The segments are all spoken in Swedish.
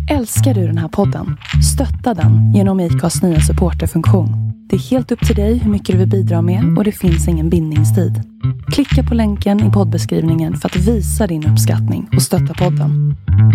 Älskar du den här podden? Stötta den genom IKAs nya supporterfunktion. Det är helt upp till dig hur mycket du vill bidra med och det finns ingen bindningstid. Klicka på länken i poddbeskrivningen för att visa din uppskattning och stötta podden.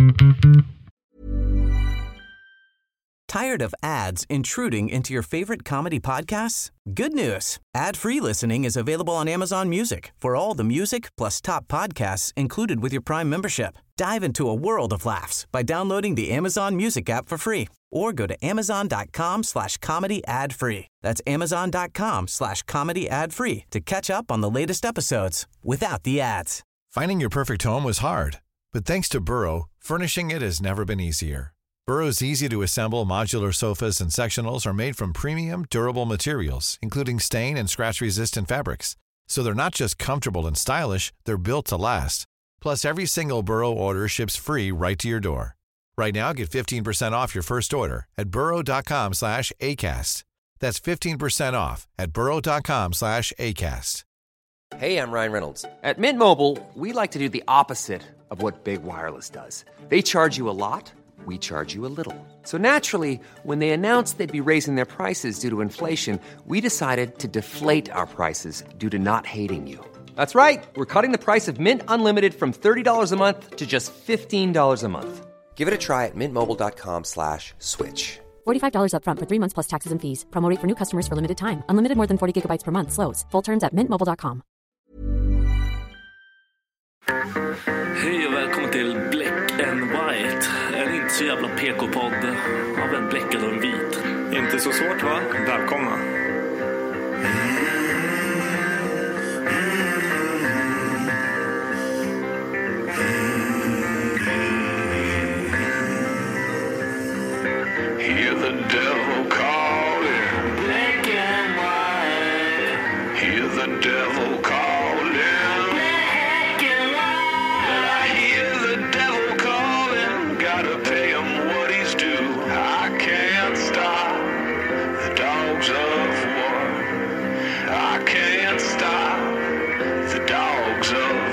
Tired of ads intruding into your favorite comedy podcasts? Good news. Ad-free listening is available on Amazon Music for all the music plus top podcasts included with your Prime membership. Dive into a world of laughs by downloading the Amazon Music app for free or go to amazon.com/comedy ad-free. That's amazon.com/comedy ad-free to catch up on the latest episodes without the ads. Finding your perfect home was hard, but thanks to Burrow, furnishing it has never been easier. Burrow's easy-to-assemble modular sofas and sectionals are made from premium, durable materials, including stain and scratch-resistant fabrics. So they're not just comfortable and stylish, they're built to last. Plus, every single Burrow order ships free right to your door. Right now, get 15% off your first order at burrow.com/ACAST. That's 15% off at burrow.com/ACAST. Hey, I'm Ryan Reynolds. At Mint Mobile, we like to do the opposite of what Big Wireless does. They charge you a lot. We charge you a little. So naturally, when they announced they'd be raising their prices due to inflation, we decided to deflate our prices due to not hating you. That's right. We're cutting the price of Mint Unlimited from $30 a month to just $15 a month. Give it a try at mintmobile.com/switch. $45 up front for 3 months plus taxes and fees. Promo rate for new customers for limited time. Unlimited more than 40 gigabytes per month. Slows full terms at mintmobile.com. Hej och välkommen till Black and White. En inte så jävla PK-podd av en bläckad och en vit. Inte så svårt, va? Välkomna. Hear the devil calling, black and white. Hear the devil calling, black and white. I hear the devil calling, gotta pay him what he's due. I can't stop the dogs of war. I can't stop the dogs of war.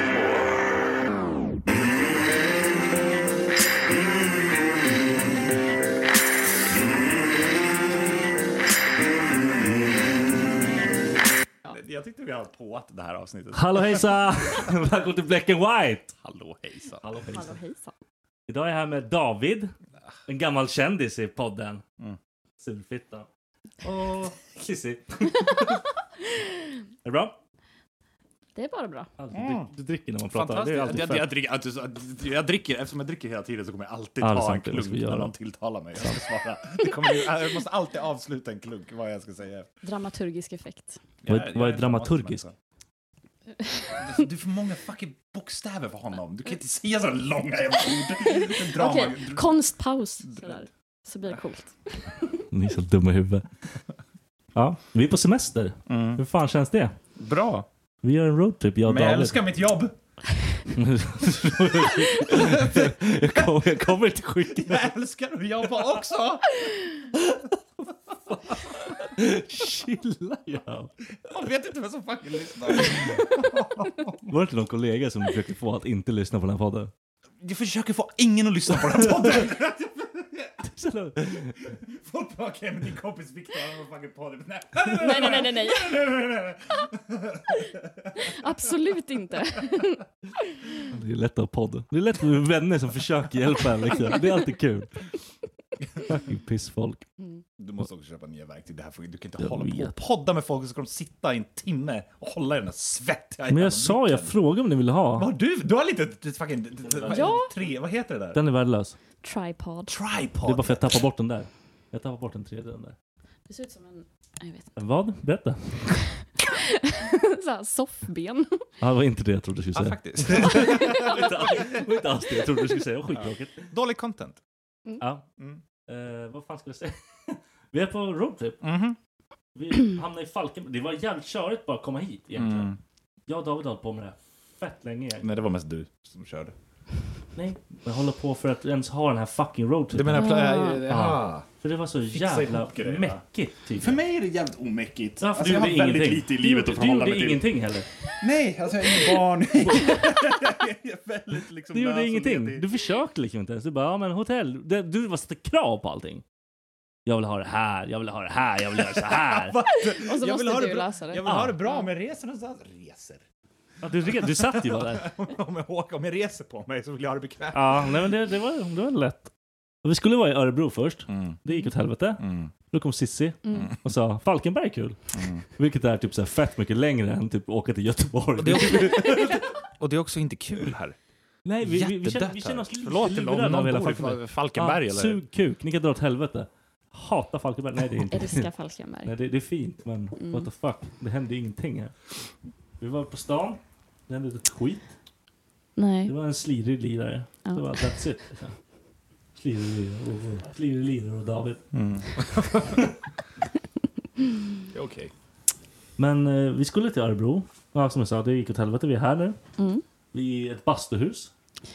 Jag tyckte vi hade på att det här avsnittet. Hallå hejsa! Välkommen till Black and White! Hallå hejsan. Hallå hejsa. Hallå hejsan. Idag är jag här med David. En gammal kändis i podden. Sulfitta. Och Kissy. Är det bra? Det är bara bra. Du dricker när man pratar. Det är alltid Jag dricker, eftersom jag dricker hela tiden så kommer jag alltid Ja, ta en sant, det klunk måste vi när göra. någon tilltalar mig. Jag ska svara. Jag måste alltid avsluta en klunk vad jag ska säga. Dramaturgisk effekt. Vad är dramaturgiskt? Du får många fucking bokstäver för honom. Du kan inte säga så långa jävla ord. Okej, konstpaus. Sådär. Så blir det coolt. Ni är så dumma i huvudet. Ja, vi är på semester. Hur fan känns det? Bra. Vi gör en roadtrip, jag och Men jag David. älskar mitt jobb. jag kommer inte skicka. Jag älskar att jobba också. Chilla, ja. Jag vet inte vad som fucking lyssnar. Var det inte någon kollega som försökte få att inte lyssna på den här podden? Jag försöker få ingen att lyssna på den här podden. Folk bara, okej, men din kompis Victor har fucking podden. Nej. Absolut inte. Det är lätt att ha podd. Det är lätt med vänner som försöker hjälpa en liksom. Det är alltid kul. Fucking pissfolk. Du måste också köpa nya verktyg. Det här du kan inte hålla på och podda med folk, så ska de sitta i en timme och hålla i den här svettiga. Men jag frågade om ni ville ha. Vad har du har lite fucking tre, vad heter det där? Den är värdelös. Tripod. Det är bara för att jag tappar bort den där. Jag tappar bort den tredje den där. Det ser ut som en... Jag vet inte. Vad? Berätta. Såhär, soffben. Ja, det var inte det jag trodde du skulle säga. Faktiskt. Det var inte alls det jag trodde du skulle säga. Det var skittråkigt. Dålig content. Ja. Vad fan ska jag säga? Vi är på roadtrip. Vi hamnade i Falken. Det var jävligt körigt bara att komma hit egentligen. Jag och David höll på med det fett länge. Nej, det var mest du som körde. Nej, jag håller på för att ens ha den här fucking roadtrip. Du menar För det var så jävla mäckigt. Typ. För mig är det jävligt omäckigt. Ja, för jag har väldigt lite i livet att förhålla mig till. Du gjorde ingenting heller. Nej, alltså jag är ingen barn. Jag är väldigt liksom du gjorde ingenting. Du försökte liksom inte ens. Du bara, men hotell. Du var sätta krav på allting. Jag vill ha det här, jag vill ha det här, jag vill göra så här. Och så måste du lösa det. Jag vill ha det bra med resor någonstans. Resor. Ja, du satt ju bara där. Om jag reser på mig så vill jag ha det bekvämt. Ja, nej, men det var lätt. Och vi skulle vara i Örebro först. Det gick åt helvete. Då kom Sissi och sa, Falkenberg är kul. Vilket är typ så här fett mycket längre än typ åka till Göteborg. Och det är också inte kul här. Nej, vi känner oss lite förlåt till någon bor i Falkenberg eller? Sug kuk, ni kan dra åt helvete. Hatar Falkenberg. Nej, det är inte. Älskar Falkenberg. Nej, det är fint, men what the fuck. Det hände ingenting här. Vi var på stan. Det hände ett skit. Nej. Det var en slirig lirare. Det var that's it. Slirig lirare och David. Okej. Men vi skulle till Örebro. Ja, som jag sa, det gick åt helvete. Vi är här nu. Vi är ett bastuhus.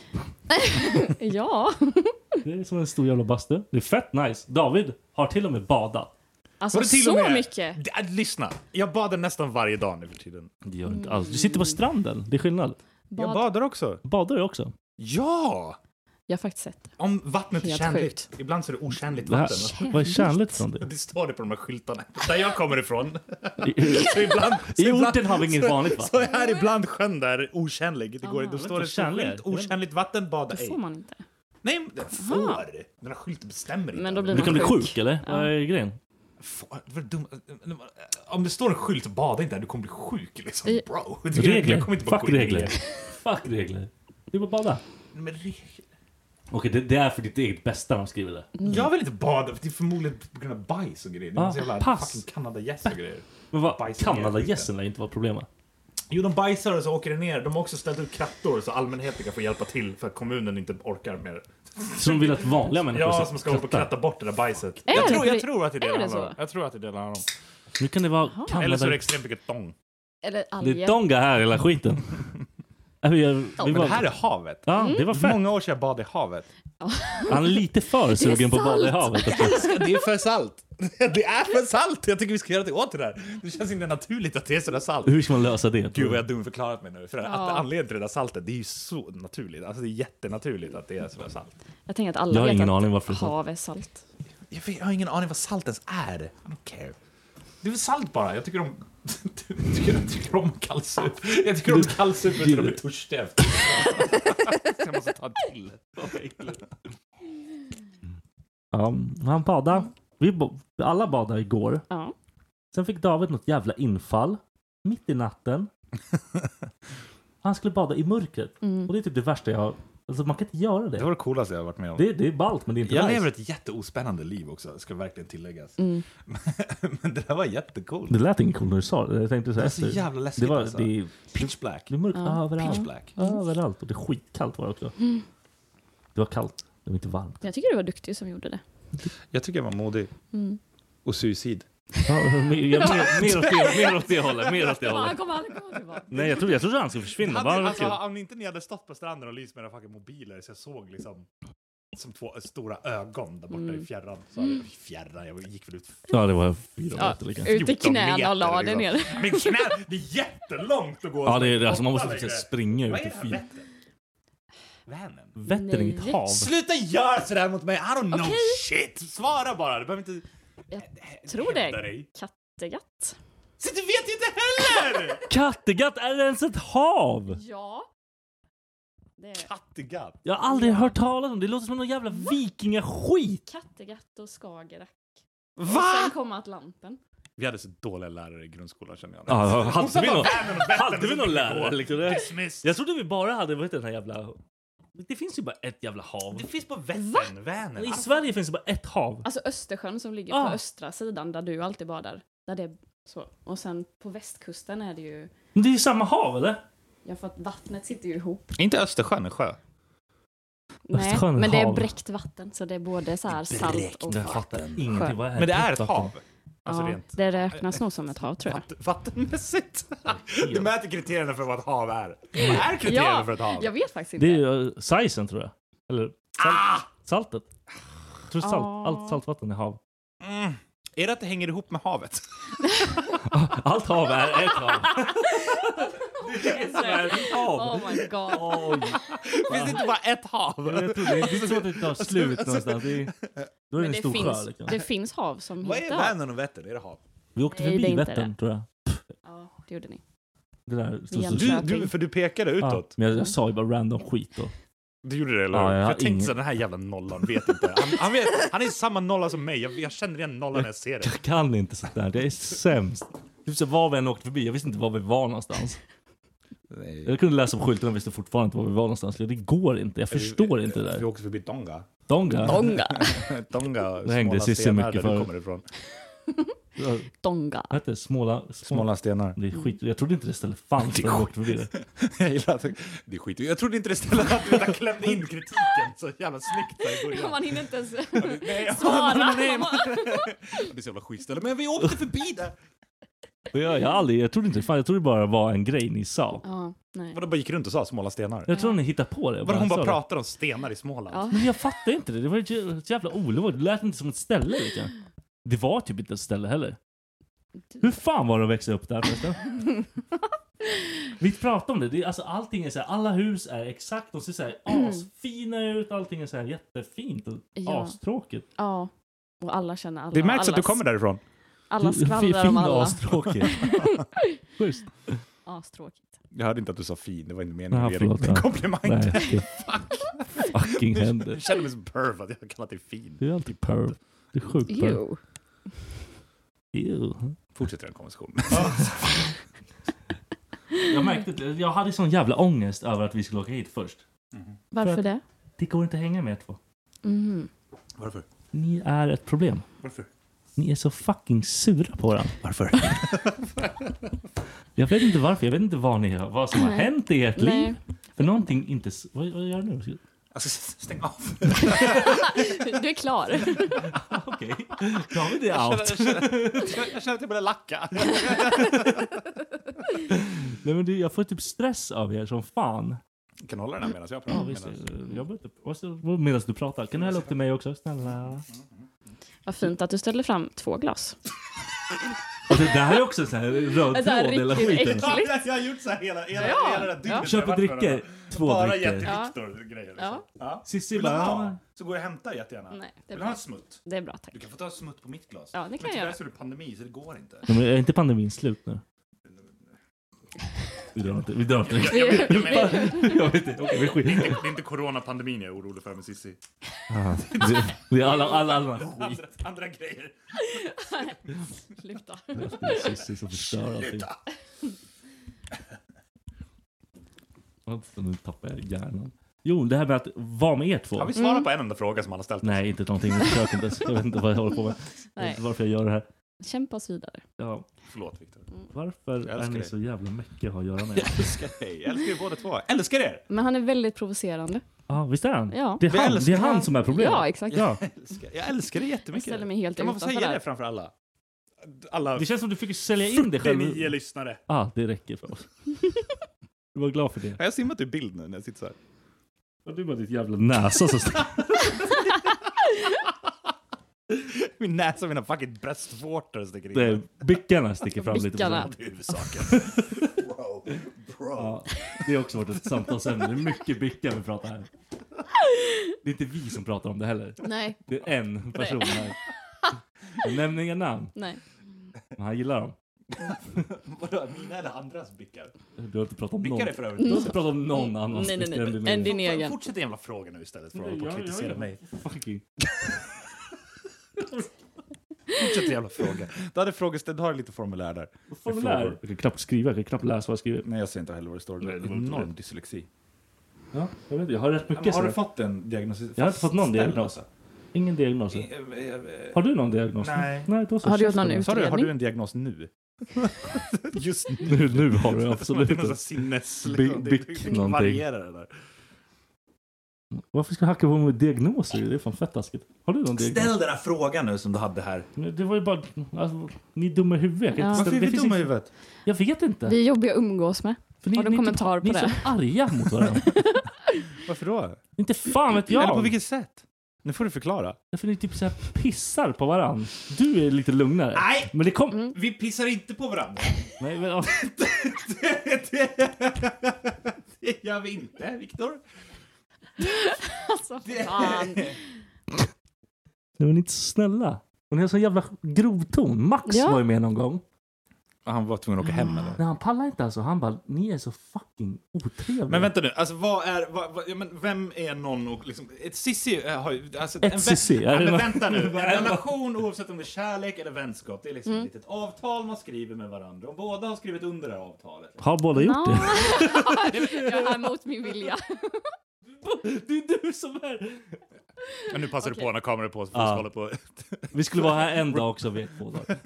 Ja. Det är som en stor jävla bastu. Det är fett nice. David har till och med badat. Alltså till så och med, mycket. Lyssna, jag badar nästan varje dag nu för tiden. Det gör inte alls. Du sitter på stranden. Det är skillnad. Jag badar också. Badar du också? Ja! Jag har faktiskt sett det. Om vattnet är Helt kärnligt. Ibland så är det okärnligt vatten. Vad är kärnligt från det? Det står det på de här skyltarna. Där jag kommer ifrån. I orten har vi inget vanligt vatten. Så är ibland sjön där okärnlig. Då står det kärnligt. okärligt vatten, bada Det får man inte. Nej, det får. Den här skylten bestämmer inte. Men då blir Du man kan bli sjuk, eller? Vad är grejen? Om det står en skylt så bada inte där, du kommer bli sjuk liksom. Bro. Regler. Kommer inte Fuck regler. Fuck regler. Du bara bada. Men regler. Okej, det är för ditt eget bästa de skriver det. Jag vill inte bada, för det är förmodligen på grund av bajs och grejer. Det är så jävla pass. fucking Kanada-gäss och grejer. Men vad? Kanada-gässen lär inte vara problemet. Jo, de bajsar och så åker det ner. De har också ställt ut krattor så allmänheten kan få hjälpa till för att kommunen inte orkar mer. Så de vill att vanliga människor ja, som ska hålla på och kratta bort det där bajset. Jag tror att det är det handlar om. Jag tror att det är det handlar om. Nu kan det vara Kanada. Eller så är det extremt mycket tång. Eller alger. Det är tonga här, hela skiten. Men det här är havet. Ja, det var fett. Många år sedan jag bad i havet. Han är lite för sugen på att bada i havet. Det är för salt. Det är för salt. Jag tycker vi ska göra det åt det där. Det känns inte naturligt att det är sådär salt. Hur ska man lösa det? Gud vad jag dumförklarat mig nu. För att anledningen till det där saltet, det är ju så naturligt. Alltså det är jättenaturligt att det är sådär salt. Jag tänker att alla vet ingen att aning varför hav är salt. Jag har ingen aning vad salt ens är. I don't care. Det är väl salt bara. Jag tycker om kallsup. Jag tycker om kallsup för att de är törstiga efter. Jag måste ta en till. Ja, han badade. Alla badade igår. Ja. Sen fick David något jävla infall. Mitt i natten. Han skulle bada i mörkret. Och det är typ det värsta jag... Alltså man kan inte göra det. Det var det coolaste jag har varit med om. Det är ballt, men det är inte jag nice. lever ett jätteospännande liv också, ska verkligen tilläggas. Men det där var jättecoolt. Det lät inte cool när du sa det. Jag tänkte så det är så jävla läskigt. Det är pitch black. Det är mörkt överallt. Pitch black. Överallt. Och det är skitkallt var det också. Det var kallt. Det var inte varmt. Jag tycker du var duktig som gjorde det. Jag tycker jag var modig. Och suicid. Ja, mer åt det hållet. Han kommer tillbaka. Nej, jag trodde han skulle försvinna. Om inte ni hade stått på stranden och lyst med era fucking mobiler så jag såg liksom som två stora ögon där borta i fjärran. Jag gick väl ut. Ja, det var 4 meter lika. Ut i knäna och la det ner. Men knä, det är jättelångt att gå. Ja, det är alltså man måste typ springa ut i fyr. Vänern. Vättern är inget hav. Sluta göra sådär mot mig. I don't know shit. Svara bara. Du behöver inte. Jag tror det är Kattegatt. Så du vet inte heller! Kattegatt är ens ett hav! Ja. Det är... Kattegatt? Jag har aldrig hört talas om det. Det låter som någon jävla vikingaskit. Kattegatt och Skagerrak. Va? Och sen kommer Atlanten. Vi hade så dåliga lärare i grundskolan känner jag. Ja, hade vi någon lärare? Liksom? Jag trodde vi bara hade, vad heter den här jävla... Det finns ju bara ett jävla hav. Det finns på Vättern, Vänern. I Sverige finns det bara ett hav. Alltså Östersjön som ligger på östra sidan där du alltid badar. Där det är så. Och sen på västkusten är det ju... Men det är ju samma hav, eller? Ja, för att vattnet sitter ju ihop. Inte Östersjön, en sjö. Nej, Östersjön är men det är hav. bräckt vatten. Så det är både så här salt och vatten. Men det är ett hav. Alltså ja, rent. det räknas nog som ett hav, tror jag. Vattenmässigt. Du mäter kriterierna för vad ett hav är. Vad är kriterierna för ett hav? Jag vet faktiskt inte. Det är ju sizen, tror jag. Eller saltet. Jag tror allt saltvatten är hav. Är det att det hänger ihop med havet? Allt hav är ett hav. Oh my god. Finns det inte bara ett hav? Jag tror det är så att det tar slut någonstans. Då är det en stor sjö. Liksom. Det finns hav som Vad heter är hav. Vänern och Vättern? Är det hav? Vi åkte Nej, det är förbi inte Vättern, det. tror jag. Ja, det gjorde ni. Det där, Jönköping. För du pekade utåt. ja, men jag sa ju bara random skit då. Du gjorde det, eller? Ja, jag tänkte så den här jävla nollan vet inte. Han är samma nolla som mig. Jag känner igen nollan när jag ser det. Jag kan inte sånt där. Det är sämst. Typ så var vi än åkte förbi. Jag visste inte var vi var någonstans. Nej. Jag kunde läsa på skylten och visste fortfarande inte var vi var någonstans. Det går inte. Jag förstår inte det Vi där. åkte förbi Tonga. Tonga. Tonga. Det hängde Cissi mycket för. Kommer ifrån. Tonga. Vad heter det? Småla stenar. Det är skit. Jag trodde inte det stället fanns när jag åkte förbi det. Jag gillar att det är skit. Jag trodde inte det ställde att du klämde in kritiken så jävla snyggt där i början. Man hinner inte ens Nej, svara. det är så jävla skitställe. Men vi åkte förbi där. Jag trodde inte det. Jag trodde det bara var en grej ni sa. Ja, nej. Vadå, bara gick runt och sa Småla stenar? Jag tror ni hittade på det. Vadå, hon bara sa det. pratade om stenar i Småland? Ja. Men jag fattar inte det. Det var ett jävla olovligt. Det lät inte som ett ställe. Liksom. Det var typ inte ett ställe heller. Hur fan var det att växa upp där förresten? Vi pratade om det. Alltså, allting är så här, alla hus är exakt. De ser så här asfina ut. Allting är så här jättefint och astråkigt. Ja, och alla känner alla. Det märks att du kommer därifrån. Alla skvallrar om alla. Astråkigt. Schysst. Astråkigt. Jag hörde inte att du sa fin. Det var inte meningen Nej, att ge dig en komplimang. Nej, det fucking händer. Jag känner mig som perv att jag har kallat dig fin. Du är alltid perv. Du är sjukt perv. Jo. Fortsätter den konversationen. Jag märkte det. Jag hade sån jävla ångest över att vi skulle åka hit först. Varför det? Det går inte att hänga med er två. Varför? Ni är ett problem. Varför? Ni är så fucking sura på varandra. Varför? Jag vet inte varför. Jag vet inte vad som har hänt i ert liv. För någonting inte... Vad gör du nu? Alltså, stäng av. Du är klar. Okej. Då har vi det out. Jag känner att jag börjar lacka. Nej, men jag får typ stress av er som fan. Jag kan hålla den här medan jag pratar. Ja, visst. Medan du pratar. Kan du hälla upp till mig också? Snälla. Vad fint att du ställer fram 2 glas. Och det där är också så här röd tråd hela skiten. Jag har gjort så här hela det dygnet. Ja. Köper dricker. 2 bara dricker. jätte-Viktor-grejer. Liksom. Ja. Sissi bara... Så går jag och hämtar jättegärna. Nej, det är Vill du ha bra. en smutt? Det är bra, tack. Du kan få ta en smutt på mitt glas. Ja, det kan men jag tyvärr göra. så är det pandemi så det går inte. Ja, men är inte pandemin slut nu? Vi drar inte. Jag vet inte. Okej, vi skiter. Det är inte coronapandemin jag är orolig för med Sissi. Det är alla skit. Andra grejer. Sluta. Sissi som förstör allting. Nu tappar jag hjärnan. Jo, det här med att vara med er två. Har vi svarat på en enda fråga som han har ställt? Nej, inte någonting. Jag vet inte vad jag håller på med. Jag vet inte varför jag gör det här. Kämpa oss vidare. Ja. Förlåt, Viktor. Varför är ni så jävla mycket att ha att göra med? Jag älskar dig. Jag älskar er båda två. Jag älskar er. Men han är väldigt provocerande. Ja, visst är han? Ja. Det är han som är problemet. Ja, exakt. Ja. Jag älskar det Jag jättemycket. ställer mig helt jag måste utanför säga där. det framför alla. Det känns som du fick sälja in det själv. 49 lyssnare. Ja, det räcker för oss. Du var glad för det. Jag har simmat i bild nu när jag sitter så här. Och du var ditt jävla näsa så Min näsa och mina fucking bröstvårtor sticker in. det är bickarna sticker fram lite. Bickarna. Det är huvudsaken. Bro. Ja, det är också varit ett samtalsämne. Det är mycket bickar vi pratar här. Det är inte vi som pratar om det heller. Nej. Det är en person här. Jag nämner inga namn. Nej. Men han gillar dem. Vadå, mina eller andras bickar? Du har inte pratat om Bickar någon. är för övrigt. Du har inte pratat om någon annan. Nej. En din egen. Fortsätt en jävla fråga nu istället för att hålla på och kritisera mig. Fucking. Fortsätt en jävla fråga. Du hade frågeställd, du har lite formulär där. Formulär? Jag kan knappt skriva, jag kan knappt läsa vad jag skriver. Nej, jag ser inte heller vad det står. Det är enorm dyslexi. Ja, jag vet, jag har rätt mycket. Har du fått en diagnos? Jag har inte fått någon diagnos. Ingen diagnos. Har du någon diagnos? Nej. Då så. Har du gjort någon Sa du, har utredning? du en diagnos nu? Just nu. Nu har du absolut Det är någon inte. sinnes... Bick någonting. Varierar det där. Varför ska jag hacka på med diagnoser? Det är fan fett taskigt. Har du någon diagnos? Ställ den här frågan nu som du hade här. Det var ju bara... Alltså, ni är dumma i huvudet. Ja. Varför är vi dumma i huvudet? Jag vet inte. Vi är jobbiga att umgås med. För Har du kommentar på ni det? Ni är så arga mot varandra. Varför då? Inte fan vet jag. Eller på vilket sätt? Nu får du förklara. Därför ni typ så här pissar på varann. Du är lite lugnare. Nej! Men det kom... Vi pissar inte på varandra. Nej, men... Det gör vi inte, Viktor. Alltså, fan. Nu är ni inte så snälla. Och ni har så jävla grov ton. Max var ju med någon gång. Han var tvungen att åka hem eller? Nej, han pallar inte alltså. Han bara, ni är så fucking otrevliga. Men vänta nu, alltså vem är någon och liksom, ett sissi har ju, alltså, ett sissi? Men vänta nu, en relation oavsett om det är kärlek eller vänskap, det är liksom ett litet avtal man skriver med varandra. Och båda har skrivit under det här avtalet. Har båda gjort det? Jag är mot min vilja. Det är du som är... Men nu passar du på när kameran är på så får vi på. Vi skulle vara här en dag också, vet 2 dagar.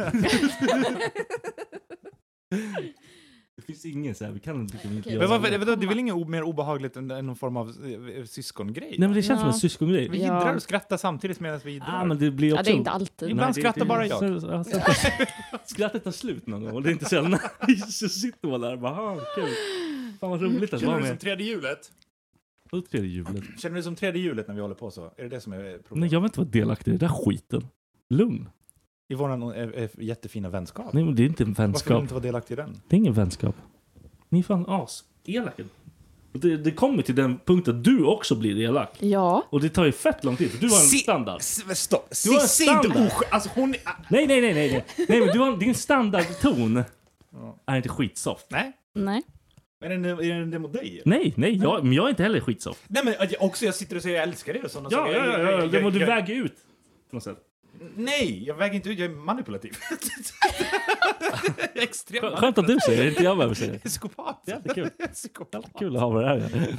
Det finns ingen så här, vi kan inte göra. Men det är väl inget mer obehagligt än någon form av syskongrej? Nej, men det känns som en syskongrej. Vi jiddrar och skrattar samtidigt medan vi jiddrar. Men det blir också... det är inte alltid. Ibland skrattar bara jag. Skrattet tar slut någon gång och det är inte så nice. Så sitter man där och bara, kul. Fan vad roligt att Känner vara du med. som tredje hjulet? Tredje hjulet. Känner du som tredje hjulet när vi håller på så? Är det som är problemet? Nej, jag vill inte vara delaktig i det där skiten. Lugn. I vår jättefina vänskap. Nej, men det är inte en vänskap. Varför vill du inte vara delaktig i den? Det är ingen vänskap. Ni är fan elaka. Det kommer till den punkten att du också blir elak. Ja. Och det tar ju fett lång tid. För du har en standard. Stopp. Du har en standard. Alltså hon... Nej. Nej, men du har din standardton. Är inte skitsoft. Nej. Är det mot dig? Nej, men jag är inte heller skitsoft. Nej, men också jag sitter och säger jag älskar det och sådana saker. Ja. Det må du väga ut. På något sätt. Nej, jag väger inte ut. Jag är manipulativ. Jag är extremt Skönt att du säger det, inte jag behöver säga det. Psykopat. Jättekul. Kul att ha det här.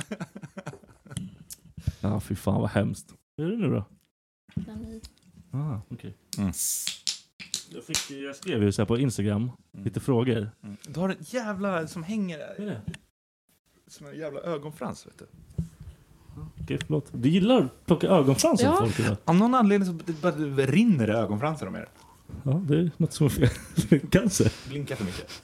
Ja, fy fan vad hemskt. Hur är det nu då? Okej. Jag skrev ju så här på Instagram lite frågor. Du har ett jävla som hänger där. Vad är det? Som en jävla ögonfrans, vet du. Okej, förlåt. Du gillar att plocka ögonfransar på folk idag? Av någon anledning så bara rinner det ögonfransar om er. Ja, det är något som är fel. Cancer. Blinka för mycket.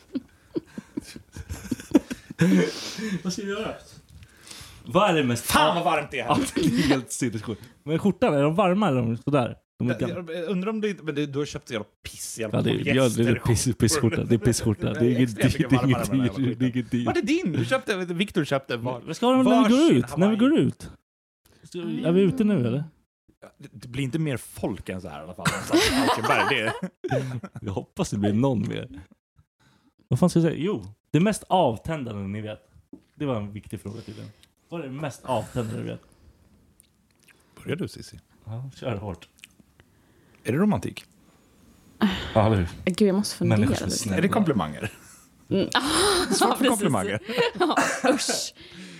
Vad ska vi göra? Vad är det mest... Fan vad varmt det är här. Ja, det är helt sinnessjukt. Men skjortan, är de varma eller är de sådär? Jag undrar om det inte... Men du har köpt jävla piss. Ja, det är pissskjorta. Det är pissskjorta. Det är inget dyrt. Var det din? Victor köpte. Vad ska de när vi går ut? När vi går ut? Är vi ute nu eller? Det blir inte mer folk än så här i alla fall. Det jag hoppas det blir någon mer. Vad fan ska jag säga? Jo, det mest avtändande ni vet. Det var en viktig fråga till den. Vad är det mest avtändande du vet? Börjar du, Cissi? Ja, kör hårt. Är det romantik? Ja, eller hur? Gud, jag måste fundera lite. Är det komplimanger? Svårt för komplimanger. Ja, usch.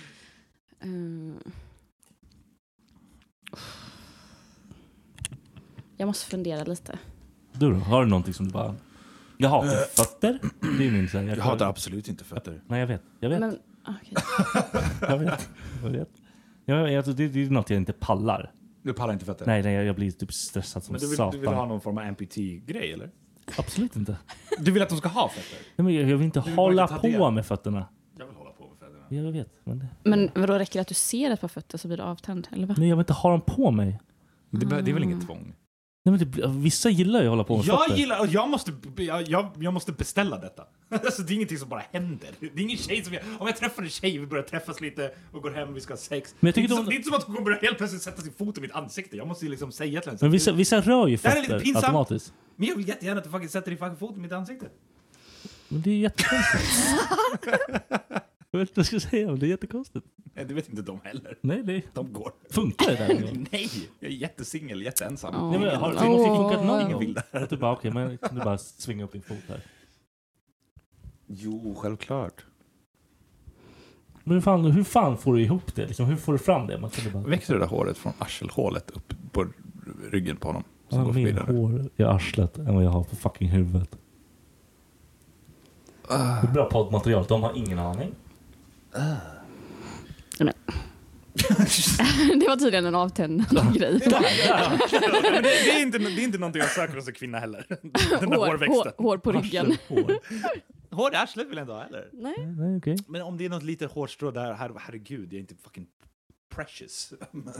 Jag måste fundera lite. Du då? Har du någonting som du bara... Jag hatar fötter. Det är min så här, jag hatar absolut inte fötter. Nej, jag vet. Men, okay. jag vet. Det är något jag inte pallar. Du pallar inte fötter? Nej, jag blir typ stressad som satan. Du vill ha någon form av amputee-grej, eller? Absolut inte. Du vill att de ska ha fötter? Nej, men jag vill inte hålla på med fötterna. Jag vill hålla på med fötterna. Jag vet. Men då räcker det att du ser ett par fötter så blir det avtänd, eller vad? Nej, jag vill inte ha dem på mig. Det är väl inget tvång? Nej, men vissa gillar ju att hålla på med fötter. Jag gillar, och jag måste beställa detta. Alltså, det är ingenting som bara händer. Det är ingen tjej som om jag träffar en tjej, vi börjar träffas lite och går hem och vi ska ha sex. Men jag det är inte som att hon kommer helt plötsligt sätta sin fot i mitt ansikte. Jag måste ju liksom säga till henne. Men vissa rör ju fötter automatiskt. Men jag vill jättegärna att du faktiskt sätter din fucking fot i mitt ansikte. Men det är jättekonstigt. Jag vet inte vad jag ska säga, men det är jättekonstigt. Nej, det vet inte de heller. Nej, de går. Funkar det där? Nej, jag är jättesingel, jätteensam. Nej, men det måste ju funkat någon gång. Att du bara, okej, men kan du bara svinga upp din fot här? Jo, självklart. Men hur fan får du ihop det? Liksom, hur får du fram det? Man kan bara... Växer det där håret från arselhålet upp på ryggen på honom? Jag har mer hår i arslet än vad jag har på fucking huvudet. Det är bra poddmaterial, de har ingen aning. Det var tydligen en avtändande grej. Det är inte någonting jag söker hos en kvinna heller. Den där hårväxten. Hår på ryggen. Hår i arslet vill jag inte ha heller. Nej, okay. Men om det är något litet hårstrå där, herregud, jag är inte fucking precious.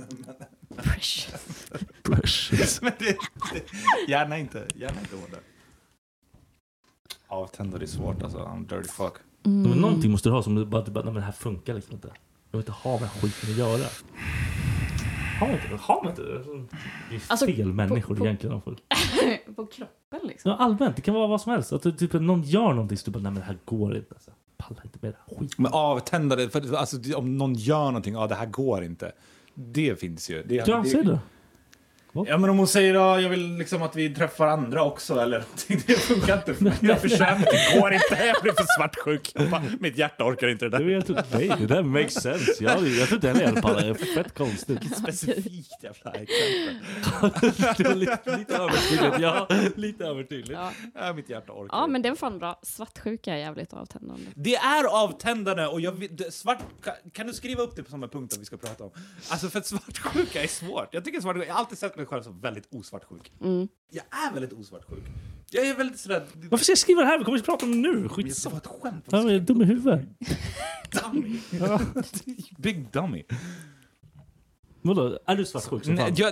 Precious. Men gärna inte hårdare. Avtändare är svårt alltså. I'm dirty fuck. Men någonting måste du ha som du bara nej, men det här funkar liksom inte. Jag vill inte ha med skiten att göra. Har man inte det? Det är Alltså, fel människor egentligen. På kroppen liksom. Ja, allmänt, det kan vara vad som helst. Att typ, någon gör någonting så du bara, nej men det här går inte. Alltså, pallar inte med det här skit. Men avtändare, för, alltså, om någon gör någonting, det här går inte. Det finns ju. Säg det. Ja, men om hon säger jag vill liksom att vi träffar andra också eller någonting. Det funkar inte. Jag försöker, det går inte. Jag blir för svartsjuk. Mitt hjärta orkar inte det där. Nej, det där makes sense. Jag tror inte det är pallar. Det är fett konstigt. Ett specifikt jävla exempel. Det var lite övertydligt. Ja, lite övertydligt. Ja, mitt hjärta orkar. Ja, men det var fan bra. Svartsjuka är jävligt avtändande. Det är avtändande och kan du skriva upp det på samma punkt att vi ska prata om? Alltså för att svartsjuka är svårt. Jag tycker svartsjuka, jag har alltid sett mig själv som väldigt osvartsjuk. Jag är väldigt osvartsjuk. Jag är väldigt sådär... Varför ska jag skriva det här? Vi kommer inte prata om det nu. Det var ett skämt. Ja, jag är dum i huvudet. Dummy. Big dummy. Vadå? Är du svartsjuk som fan?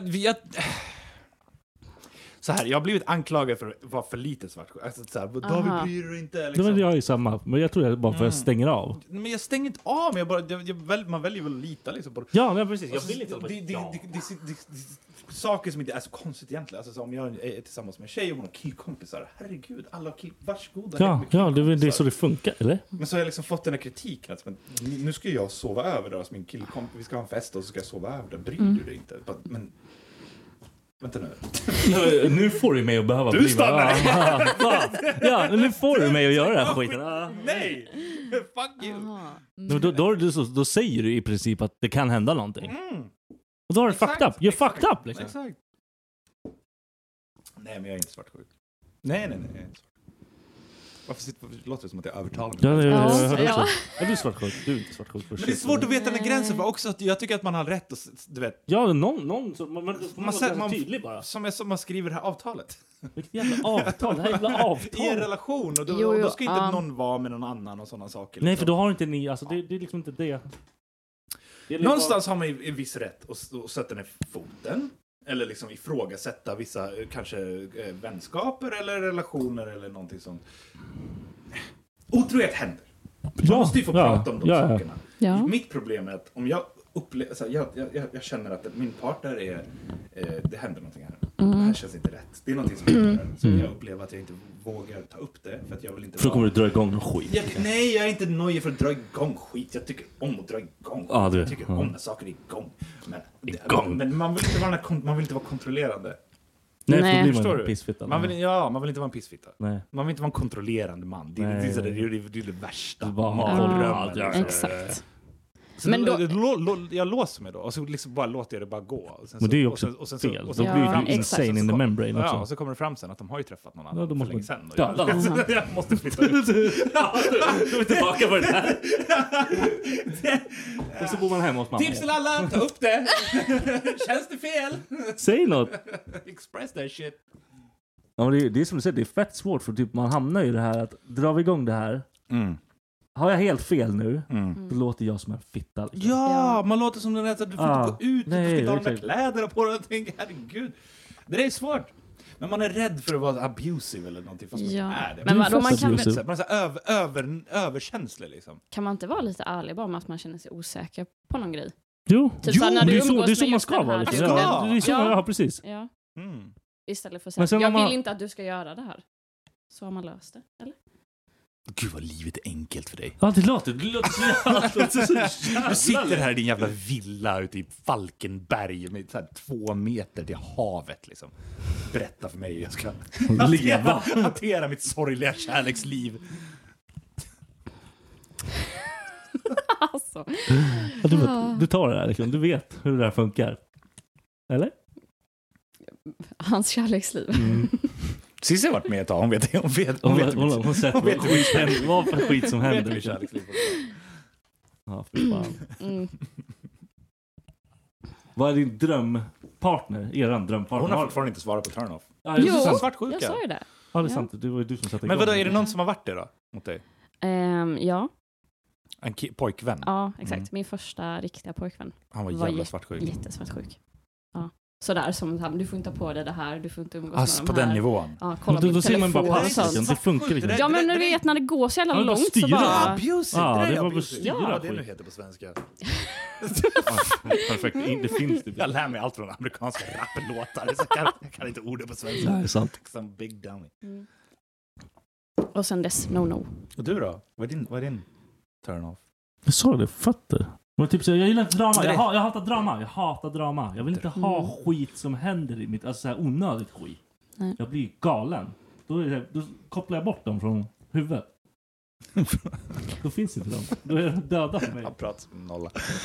Så här, jag har blivit anklagad för att vara för lite svartsjuk. Alltså så här, David bryr du inte liksom. Det var jag ju samma, men jag tror det är bara för att jag stänger av. Men jag stänger inte av, men man väljer väl att lita liksom på det. Ja, men precis. Jag vill inte saker som inte är så konstigt egentligen. Alltså så om jag är tillsammans med en tjej och hon har killkompisar. Herregud, alla varsågoda. Ja, det är så det funkar, eller? Men så har jag liksom fått den här kritiken. Alltså, men nu ska jag sova över då, som min killkompis. Vi ska ha en fest och så ska jag sova över. Bryr du dig inte? Men vänta nu. Nu får du mig att behöva du stannar! Ja, nu får du mig att göra den här skiten. Nej! Fuck you! Då säger du i princip att det kan hända någonting. Och då har du fucked up. You're fucked up liksom. Exakt. Nej, men jag är inte svartsjuk. Nej, jag är inte svartsjuk. Varför låter det som att jag övertalar mig? Ja. Är du svartsjuk? Du är inte svartsjuk. Men det är svårt att veta den gränsen för också att jag tycker att man har rätt att, du vet. Ja, någon så man tydlig bara. Som man skriver det här avtalet. Vilket jävla avtal? Det här jävla avtal. I en relation och då ska inte någon vara med någon annan och sådana saker. Liksom. Nej, för då har inte ni, alltså det är liksom inte det. Någonstans har man en viss rätt att sätta ner foten. Eller liksom ifrågasätta vissa kanske vänskaper eller relationer eller någonting sånt. Otrohet händer. Man måste ju få prata om de sakerna. Ja. Mitt problem är att om jag upplever, så jag känner att min partner är det händer någonting här. Det här känns inte rätt. Det är någonting som jag upplever att jag inte vågar ta upp det för att jag vill inte. För då kommer du dra igång någon skit. Nej, jag är inte nöjd för att dra igång skit. Jag tycker om att dra igång. Jag tycker om när saker är igång. Men man vill inte vara kontrollerande. Nej, för då blir man en pissfitta. Man vill inte vara en pissfitta. Nej. Man vill inte vara en kontrollerande man. Det är det värsta. Exakt. Men då, jag låser mig då och så liksom bara låter jag det bara gå. Och sen men det är ju också fel. Då blir du insane in the membrane också. Ja, och så kommer det fram sen att de har ju träffat någon annan för länge sedan. Jag måste flytta ut. Då är vi tillbaka på det här. Och så bor man hemma hos mamma. Tips till alla, ta upp det. Känns det fel? Säg något. Express that shit. Ja, men det är som du säger, det är fett svårt för typ man hamnar i det här att drar vi igång det här. Har jag helt fel nu, då låter jag som en fitta. Liksom. Ja, man låter som den här att du får inte gå ut, du får inte ha de där kläderna på dig och tänka, herregud. Det är svårt. Men man är rädd för att vara abusive eller någonting, fast man är det. Men man kan väl överkänslig liksom. Kan man inte vara lite ärlig bara med att man känner sig osäker på någon grej? Jo, typ så när det är så man ska vara. Liksom. Det är så man precis. Ja. Istället för att säga, jag vill inte att du ska göra det här. Så har man löst det, eller? Gud vad livet är enkelt för dig. Ja, det låter så jävla. Du sitter här i din jävla villa ute i Falkenberg med så här 2 meter till havet liksom. Berätta för mig hur jag ska hantera mitt sorgliga kärleksliv. Alltså. Du tar det här liksom. Du vet hur det här funkar. Eller? Hans kärleksliv. Cissi har varit med ett tag. Hon vet hon sett vad för skit som händer. Ja, för fan. Vad är din drömpartner? Eran drömpartner? Hon har fortfarande inte svarat på turn-off. Jo, jag sa ju det. Ja, det är sant. Det var ju du som satte igång. Men vadå, är det någon som har varit det då? Mot dig? Ja. En pojkvän? Ja, exakt. Min första riktiga pojkvän. Han var jävla svartsjuk. Jättesvartsjuk. Ja. Sådär som du får inte ha på dig det här, du får inte umgås med på de här. Den nivån? Ja, kolla då på ser man bara telefon och sånt. det funkar inte. Ja, men du vet när det går så jävla Han bara långt så styra. bara... Abusive! Ja, det är var abusive. styra Ja, det är skit. nu heter på svenska. Perfekt, det finns det. Jag lär mig allt från amerikanska rapplåtar. Så jag kan inte ordet på svenska. Det är sant. Some big dummy. Och sen dess, no. Och du då? Vad är din turn off? Jag sa det, fötter. Men typ så, jag gillar inte drama. Jag hatar drama. Jag hatar drama. Jag vill inte ha skit som händer i mitt... Alltså så här onödigt skit. Nej. Jag blir galen. Då kopplar jag bort dem från huvudet. Då finns inte de. Då är de döda för mig. Han pratar som nolla.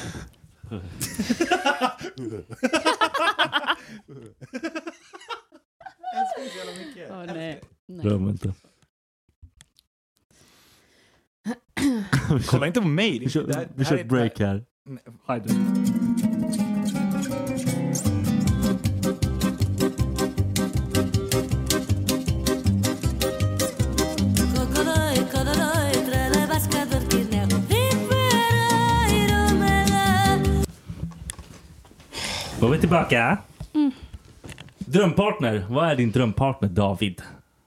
Nej. Dröm inte. Kolla inte på mig. Vi kör ett break här. Hide. Då är vi tillbaka. Drömpartner. Vad är din drömpartner, David?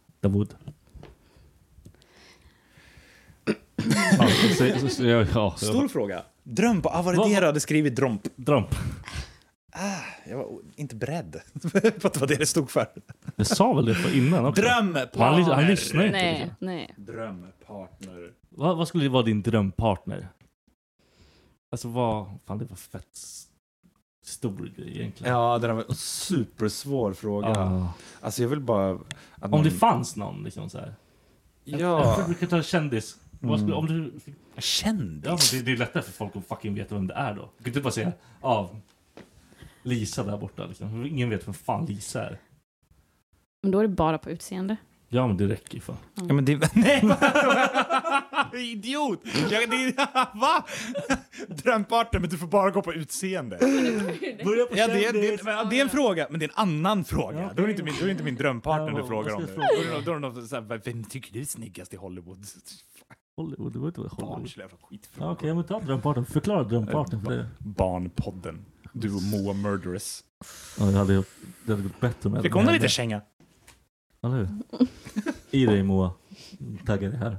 Stor fråga. Dröm på... vad är det du hade skrivit drömp? Drömp. Jag var inte beredd på att det var det stod för. Jag sa väl det för innan också. Drömpartner. Han lyssnar inte. Nej. Drömpartner. Vad skulle vara din drömpartner? Alltså fan det var fett stor grej egentligen. Ja, det var en supersvår fråga. Alltså jag vill bara... Att om det fanns någon liksom så här. Ja. Vi kan ta kändis. Vad skulle, om du... Kändis? Ja, men det är lättare för folk att fucking veta vem det är då. Du kan inte bara säga Lisa där borta liksom. Ingen vet vem fan Lisa är. Men då är det bara på utseende. Ja, men det räcker ju fan. Ja, men det... Nej! Idiot! Va? Drömpartner, men du får bara gå på utseende. Ja, det är en fråga, men det är en annan fråga. Ja, då är det inte min drömpartner du frågar om det. Då är det något så här, vem tycker du är snyggast i Hollywood? Hollywood, det var inte Hollywood. Barnsliga skitfrågor. Okej, men ta drömpartner. Förklara drömpartner för det. Barnpodden. Du och Moa Murderess. Ja, det hade gått bättre med. Fick hon en liten känga? Eller hur? I dig, Moa. Taggar det här.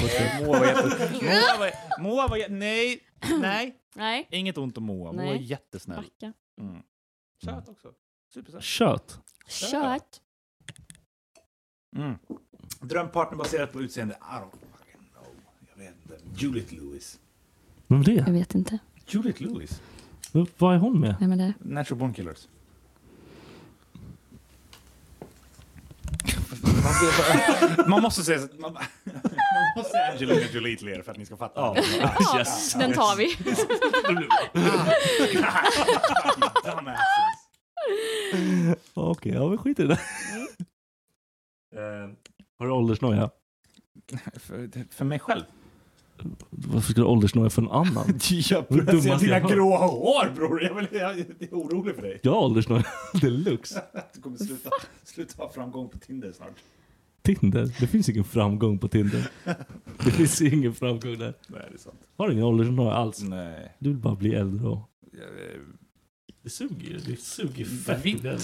Moa var Nej. Inget ont om Moa. Moa är Nej. jättesnäll. Backa. Söt också. Supersöt. Kött. Drömpartner baserat på utseende. I don't fucking know. Jag vet inte. Juliette Lewis. Vem är Jag det? vet inte. Juliette Lewis. Vad är hon med? Vem är det? Natural Born Killers. Man måste säga man måste säga Angelina Jolie till er för att ni ska fatta. Ja, den tar vi. Okej, ja men skit i det. Har du åldersnoja? För mig själv. Varför ska du åldersnoja för en annan? Jag ser dina gråa hår, bror. Jag är orolig för dig. Jag har åldersnoja deluxe. Du kommer sluta ha framgång på Tinder snart. Tinder? Det finns ingen framgång på Tinder. Det finns ingen framgång där. Nej, det är sant. Har du ingen åldersnoja alls? Nej. Du vill bara bli äldre då. Det suger fett.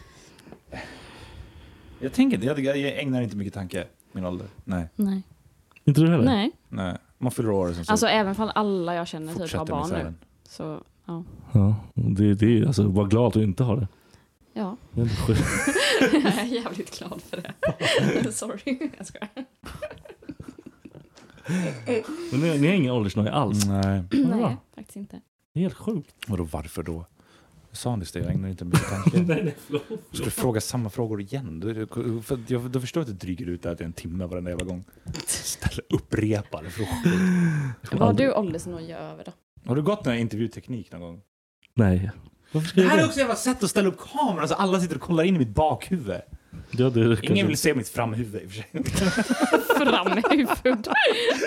Jag tänker inte, jag ägnar inte mycket tanke min ålder. Nej. Inte du heller? Nej. Man fyller år som alltså även fall alla jag känner typ har barn nu. Så, ja. Ja, det är alltså, var glad att du inte har det. Ja. Det är sjukt. Jag är jävligt glad för det. Sorry, jag skojar. Men ni har ingen åldersnoja alls? Nej. Nej, faktiskt inte. Det är helt sjukt. Och då varför då? Jag sa det, jag ägnar inte mycket tanke. Nej, Ska du fråga samma frågor igen? Då förstår jag att du dryger ut det här till en timme varenda jävla gång. Upprepade frågor. Vad har du åldersnoja över då? Har du gått någon intervjuteknik någon gång? Nej. Det här är också ett sätt att ställa upp kameran så alla sitter och kollar in i mitt bakhuvud. Ja, ingen vill se mitt framhuvud i och för sig. Framhuvud.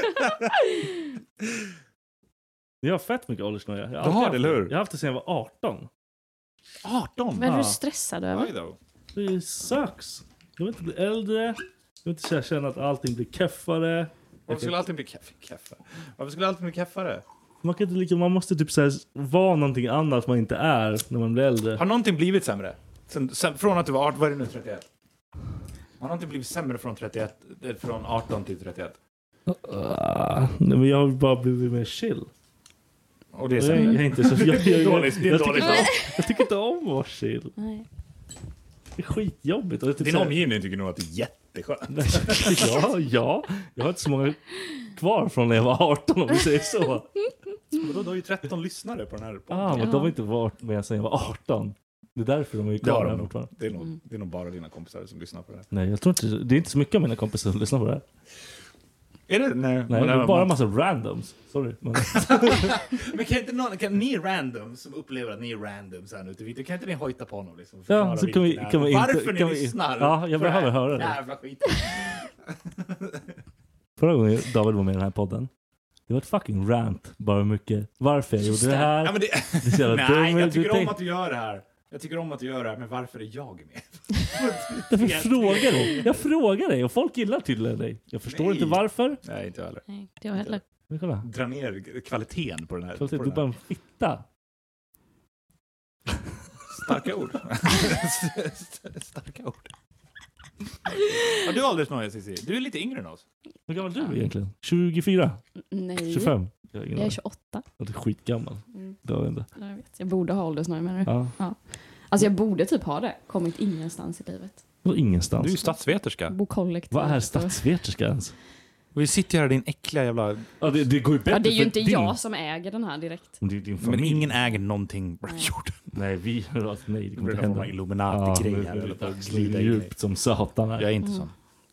Jag har fett mycket åldersnoja. Du har det, eller hur? Jag har haft det sedan jag var 18. 18? Men är du stressad över? Det sucks. Jag vill inte bli äldre. Jag vill inte känna att allting blir keffare. Varför skulle alltid bli kaffe? Varför skulle alltid bli kaffare? Man måste typ så här vara någonting annat man inte är när man blir äldre. Har någonting blivit sämre? Sen från att du var 18, vad är det nu, 31? Har någonting blivit sämre från 18 till 31? Nej, men jag har bara blivit mer chill. Och det är sämre. Jag är inte så... Det är dåligt. Jag tycker inte om att vara chill. Nej. Det är skitjobbigt. Och Din omgivning tycker nog att det är jätteskönt. Ja. Jag har inte så många kvar från när jag var 18 om vi säger så. Men då har ju 13 lyssnare på den här podden. Men de har inte varit med sedan jag var 18. Det är därför de är kvar här fortfarande. Det är nog bara dina kompisar som lyssnar på det här. Nej, jag tror inte... Det är inte så mycket av mina kompisar som lyssnar på det här. Är det? Nej, det är bara en massa randoms. Sorry. Men kan ni random som upplever att ni är random så här nu till video, kan inte ni hojta på honom liksom? Ja, så kan vi varför ni lyssnar? Ja, jag behöver höra det. Jävla skit. Förra gången David var med i den här podden, det var ett fucking rant. Bara mycket. Varför jag gjorde det här. Ja, men det är så jävla nej, jag tycker om att du gör det här. Jag tycker om att du gör det här, men varför är jag med? Jag frågar dig och folk gillar tydligen dig. Jag förstår inte varför. Nej, inte jag heller. Nej, inte jag heller. Dra ner kvaliteten på den här. Du är bara en fitta. Starka ord. Starka ord. Har du åldersnoja, Cissi? Du är lite yngre än oss. Hur gammal är du egentligen? 24? Nej. 25? Jag är 28. Du är skitgammal. Jag vet. Jag borde ha åldersnoja med det. Ja. Alltså jag borde typ ha det. Kommit ingenstans i livet. Ingenstans? Du är ju statsveterska. Bo kollektivt. Vad är statsveterska ens? Och vi sitter här din äckliga jävla... Ja, det går ju bättre. Ja, det är ju inte jag som äger den här direkt. Det är din familj. Men ingen äger någonting. Nej, vi har nej, det kommer inte hända. hända. Illuminati-grej här. Det är djupt som satan här. Jag är inte sån.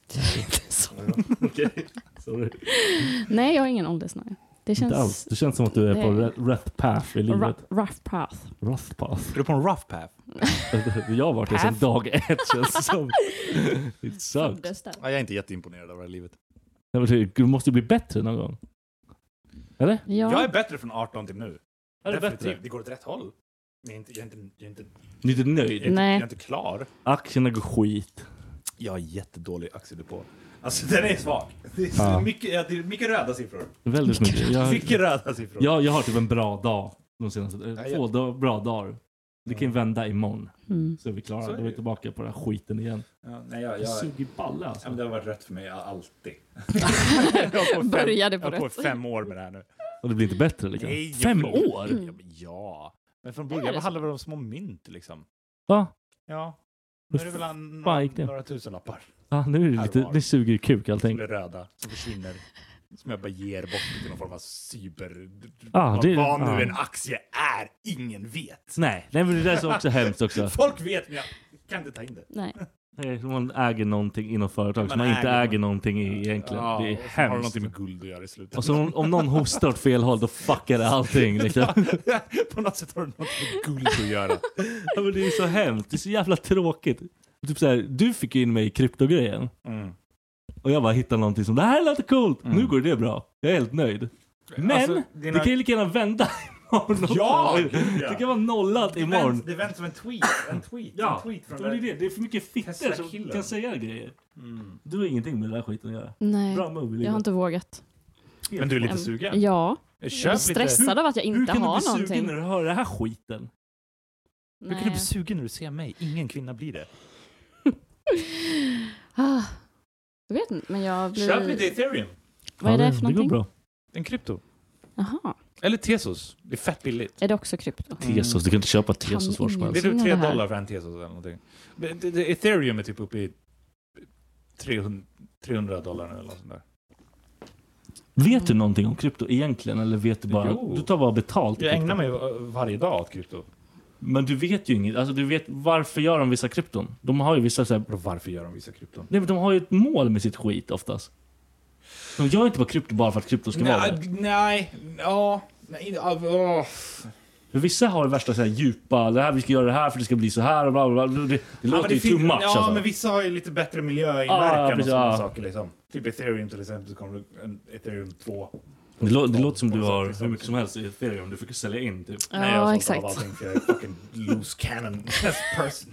Okej, sorry. Nej, jag har ingen åldersnoja. Det känns... Inte alls. Det känns som att du är på rätt path i livet. Rough path. Rough path. Är du på en rough path? Jag har varit det sedan dag 1 känns det som. It sucks. Ja, jag är inte jätteimponerad av det här livet. Du måste bli bättre någon gång. Eller? Ja. Jag är bättre från 18 till nu. Är det bättre? Det går åt rätt håll. Men jag är inte Du är inte nöjd? Jag är inte klar. Aktierna går skit. Jag har jättedålig aktiedepå. Alltså den är svag. Det är mycket röda siffror. Väldigt mycket. Mycket röda siffror. Jag har typ en bra dag. De senaste, 2 bra dagar. Det kan vända imorgon. Så är vi klara. Då är vi tillbaka på den här skiten igen. Ja, nej, jag suger balle alltså. Ja, men det har varit rätt för mig alltid. Började på rätt. Jag har rätt. på 5 år med det här nu. Och det blir inte bättre liksom? Nej, 5 år? Ja. Men från början handlar det om små mynt liksom. Va? Ja. Nu är det väl några tusenlappar. Ja, nu är det lite, det suger i kuk allting. Som är röda, som försvinner. Som jag bara ger bort till någon form av cyber... Vad nu en aktie är, ingen vet. Nej, men det är så också hemskt också. Folk vet, men jag kan inte ta in det. Nej. Nej, man äger någonting inom företag som man inte äger någonting i egentligen. Ja, det är hemskt. hemskt. Har någonting med guld att göra i slutet. Och så om någon hostar åt fel håll, då fuckar det allting. Liksom. På något sätt har det något med guld att göra. Ja, men det är så hemskt. Det är så jävla tråkigt. Typ så här, du fick in mig i kryptogrejen. Och jag bara hittade någonting som, det här låter coolt. Nu går det bra. Jag är helt nöjd. Men alltså, det kan ju lika gärna vända imorgon. Ja! Det kan vara nollat imorgon. Det vänds som en tweet. Ja, en tweet från det är för mycket fitter som kan säga grejer. Du har ingenting med den där skiten att göra. Nej, bra move, jag har inte vågat. Men du är lite sugen? Ja. Jag är stressad av att jag inte har någonting. Hur kan du bli sugen när du hör den här skiten? Hur kan du bli sugen när du ser mig? Ingen kvinna blir det. Jag vet inte, men jag blir... Köp lite Ethereum. Vad är det för någonting? Det går bra. En krypto. Aha. Eller Tesos. Det är fett billigt. Är det också krypto? Tesos, du kan inte köpa Tesos var som helst. Det är typ $3 för en Tesos eller någonting. Ethereum är typ uppe i $300 eller något sånt där. Vet du någonting om krypto egentligen? Eller vet du bara... Du tar bara betalt. Jag ägnar mig varje dag åt krypto. Men du vet ju inget. Alltså du vet varför gör de vissa krypton? De har ju vissa så här... Varför gör de vissa krypton? Nej, men de har ju ett mål med sitt skit oftast. De gör inte bara krypto bara för att krypto ska vara det. Nej. Ja. För vissa har det värsta så här djupa, det här, vi ska göra det här för det ska bli så här och bla bla bla. Det låter ju too much. Ja, alltså. men vissa har ju lite bättre miljöinverkan och sådana ja. saker liksom. Typ Ethereum till exempel, så kommer en Ethereum 2. Det låter som du har hur mycket som helst i Ethereum. Du fick sälja in typ. Ja, nej, jag exakt. Av allting, för jag är fucking loose cannon person.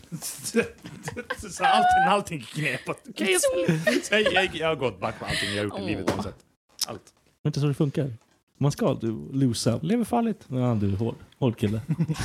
Så allting knepat. Okay, jag har gått back på allting jag har gjort i livet. Allt. Men inte så det funkar. Man ska losa. Lever farligt. Ja, du är hård kille.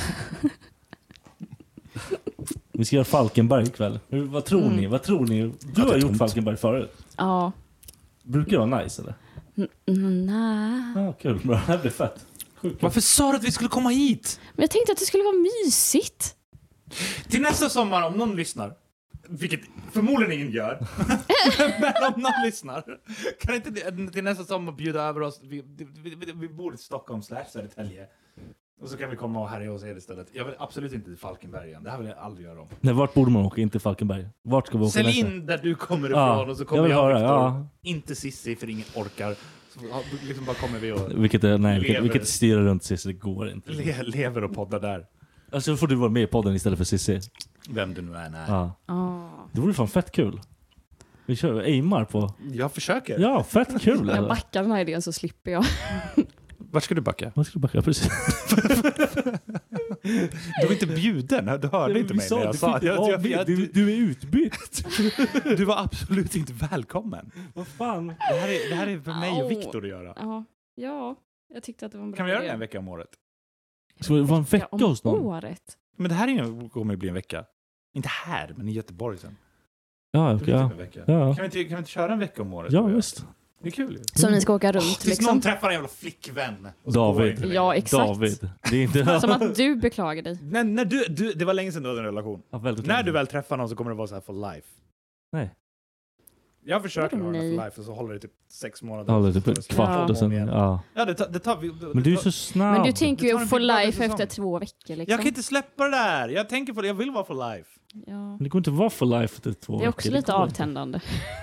Vi ska göra Falkenberg ikväll. Vad tror ni? Vad tror ni? Du har gjort Falkenberg förut. Ja. Brukar det vara nice eller? Nej. Ja, kul. Bra. Det här blir fett. Sjukt. Varför sa du att vi skulle komma hit? Men jag tänkte att det skulle vara mysigt. Till nästa sommar, om någon lyssnar, vilket förmodligen ingen gör, men om någon lyssnar, kan inte till nästa sommar bjuda över oss? Vi bor i Stockholm / Södertälje. Och så kan vi komma och härja hos er istället. Jag vill absolut inte till Falkenberg igen. Det här vill jag aldrig göra om. Nej, vart borde man åka? Inte Falkenberg. Vart ska vi åka? Sälj in där du kommer ifrån och så kommer jag och Victor. Inte Sissi för ingen orkar. Så liksom bara kommer vi och vilket styra runt Sissi, det går inte. Lever och poddar där. Alltså får du vara med i podden istället för Sissi. Vem du nu är. Nej. Ja. Det vore fan fett kul. Vi kör aimar på. Jag försöker. Ja, fett kul. Jag backar den här idén så slipper jag. Vart ska du backa? Vart ska du backa? Precis. Du var inte bjuden. Du hörde inte mig när jag sa. Du är utbytt. Du var absolut inte välkommen. Vad fan? Det här är för mig och Victor att göra. Ja, jag tyckte att det var en bra Kan vi göra det idé. en vecka om året? Ska det vara en vecka hos någon? Året? Men det här kommer att bli en vecka. Inte här, men i Göteborg sen. Ja, okej. Ja. Kan vi inte köra en vecka om året? Ja, visst. Det är kul. Så ni ska åka runt tills någon träffar en jävla flickvän. David. Ja, exakt. David. Det är inte... Som att du beklagar dig. När du, det var länge sedan du hade en relation. Ja, väldigt när länge. du väl träffar någon så kommer det vara så här for life. Nej. Jag försöker Vadå ha den nej? for life och så håller det typ 6 månader. Ja, det är typ ett kvart och sen... Ja. Ja, det tar vi... Men du är så snabb. Men du tänker Det tar ju en for Big Brother life säsong. efter 2 veckor liksom. Jag kan inte släppa det där. Jag tänker på det. Jag vill vara for life. Ja. Det går inte vara for life efter 2 veckor. Det är också lite avtändande.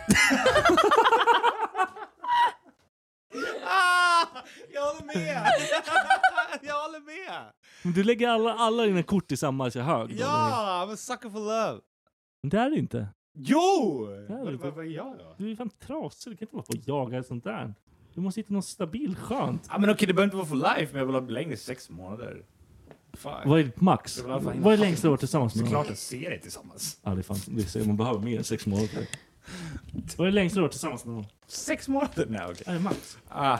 Jag håller med! Jag håller med! Men du lägger alla dina kort i samma hög. Ja, I'm a sucker for love. Men det är det inte. Jo! Vad är jag då? Du är fan trasig. Du kan inte vara på att jaga sånt där. Du måste hitta något stabil, skönt. Ja, men okej, det behöver inte vara for life, men jag vill ha längre 6 månader. Fan. Vad är ditt max? Vad är längst du har varit tillsammans med någon? Såklart en serie tillsammans. Ja, det är fan. Man behöver mer än 6 månader. Vad är längst du har varit tillsammans med någon? 6 månader? Nej, okej. Är det max?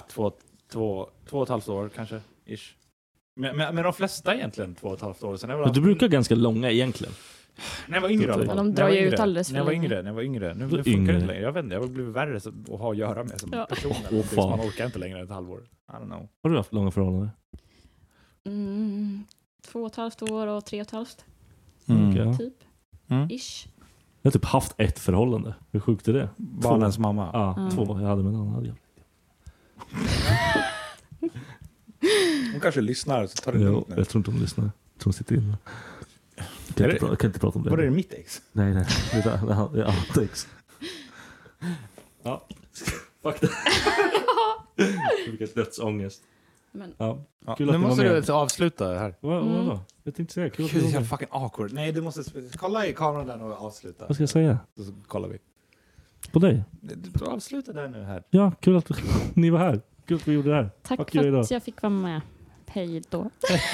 2,5 år kanske. Ish. Men de flesta egentligen 2,5 år. Sen Men du brukar ganska långa egentligen. När jag var yngre. Men de drar ju ut alldeles för när jag var länge. yngre. Nu funkar det inte längre. Jag vet inte, jag har blivit värre att ha att göra med som person. Så man orkar inte längre ett halvår. I don't know. Har du haft långa förhållanden? 2,5 år och 3,5. Okay. Typ. Ish. Jag har typ haft ett förhållande. Hur sjukt är det? Barnens mamma. Ja, 2. Jag hade med någon annan. Hon kanske lyssnar så tar det lugnt nu. Jag tror inte hon lyssnar. Jag tror hon sitter inne. Jag kan inte prata om det. Var det mitt ex? Nej. Det är allt ex. Ja. Fuck det. Vilket dödsångest. Men... Ja. Kul nu måste du avsluta här. Vadå? Jag tänkte säga. Gud, det är så fucking awkward. Nej, du måste kolla i kameran där och avsluta. Vad ska jag säga? Så kollar vi. På dig? Du avsluta där nu här. Ja, kul att ni var här. Kul att vi gjorde det här. Tack för att jag fick vara med. Hej då.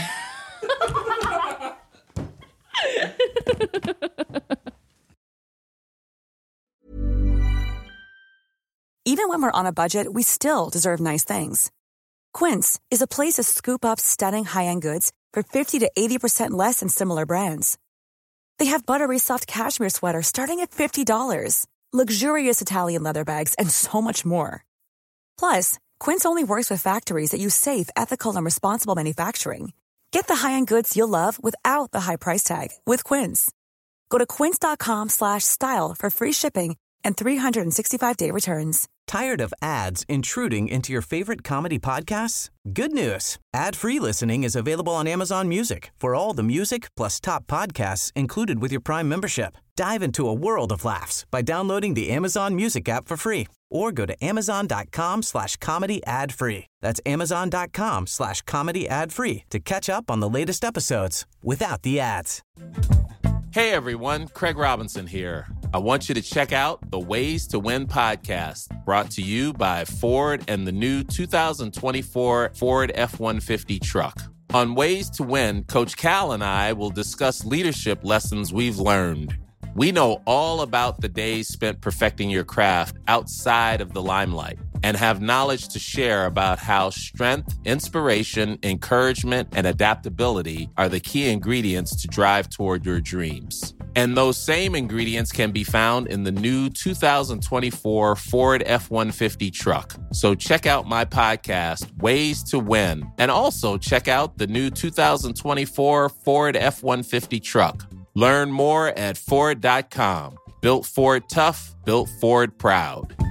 Even when we're on a budget, we still deserve nice things. Quince is a place to scoop up stunning high-end goods for 50 to 80% less than similar brands. They have buttery soft cashmere sweaters starting at $50, luxurious Italian leather bags, and so much more. Plus, Quince only works with factories that use safe, ethical, and responsible manufacturing. Get the high-end goods you'll love without the high price tag with Quince. Go to quince.com/style for free shipping and 365-day returns. Tired of ads intruding into your favorite comedy podcasts? Good news. Ad-free listening is available on Amazon Music for all the music plus top podcasts included with your Prime membership. Dive into a world of laughs by downloading the Amazon Music app for free or go to amazon.com/comedy ad-free. That's amazon.com/comedy ad-free to catch up on the latest episodes without the ads. Hey everyone, Craig Robinson here. I want you to check out the Ways to Win podcast, brought to you by Ford and the new 2024 Ford F-150 truck. On Ways to Win, Coach Cal and I will discuss leadership lessons we've learned. We know all about the days spent perfecting your craft outside of the limelight. and have knowledge to share about how strength, inspiration, encouragement, and adaptability are the key ingredients to drive toward your dreams. And those same ingredients can be found in the new 2024 Ford F-150 truck. So check out my podcast, Ways to Win, and also check out the new 2024 Ford F-150 truck. Learn more at Ford.com. Built Ford tough, built Ford proud.